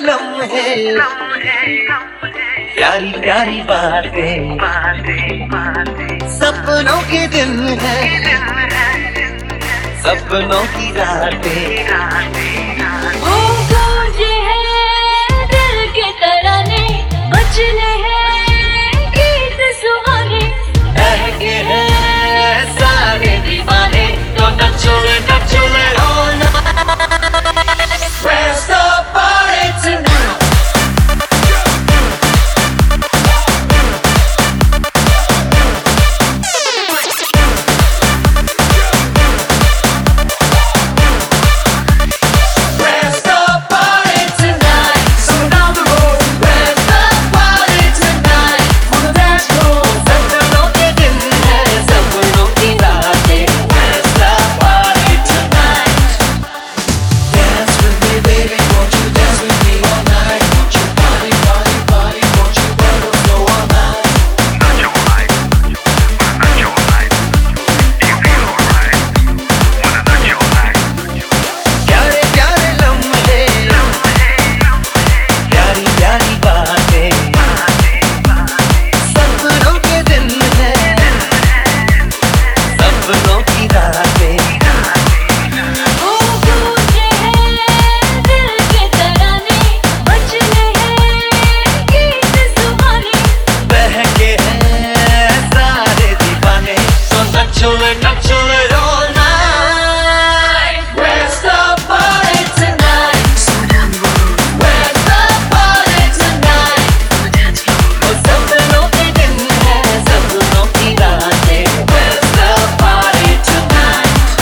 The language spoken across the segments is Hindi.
लम्हे, प्यारी प्यारी बातें, सपनों के दिन है, सपनों की रातें। ओ गूंजे हैं दिल के तराने, बजने हैं गीत सुहाने, बहके हैं सारे दीवाने, तो नचो रे all night। Where's the party tonight? Where's the party tonight? Someone down the road. Where's the party tonight? On the dance floor. सपनों के दिन है, सपनों की रातें। Where's the party tonight? Dance with me, baby, won't you dance with me all night? Won't you party, party, party? Won't you let us go all night? Not your life, not your life. Do you feel alright? Wanna not your life? प्यारे प्यारे लम्हे, प्यारी प्यारी बातें, सपनों के दिन है, सपनों की रातें। ओ गूंजे हैं दिल के तराने, बजने हैं गीत सुहाने, बहके हैं सारे दीवाने, तो नचो रे all night। Where's the party tonight? Where's the party tonight? ओ सपनों के दिन है, सपनों की रातें। Where's the party tonight?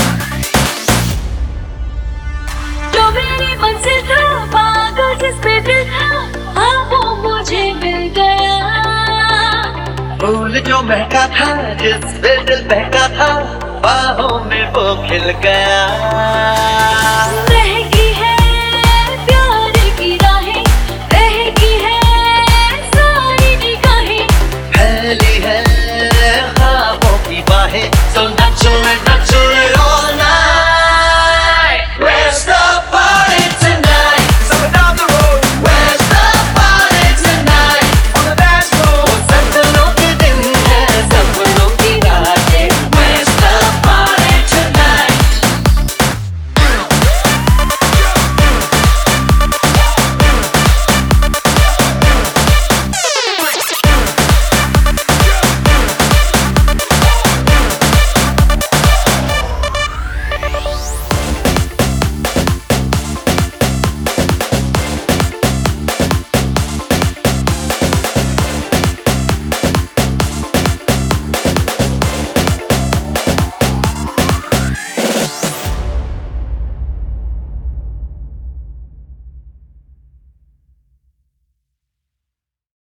जो मेरी मंजिल था, पागल जिस पे दिल था, हाँ वो मुझे मिल गया। फूल जो महका था, जिस पे दिल बहका था, बाहों में वो खिल गया। महकी है प्यार की राहें, बहकी है सारी निगाहें, फैली है ख्वाबों की बाहें, तो नचो रे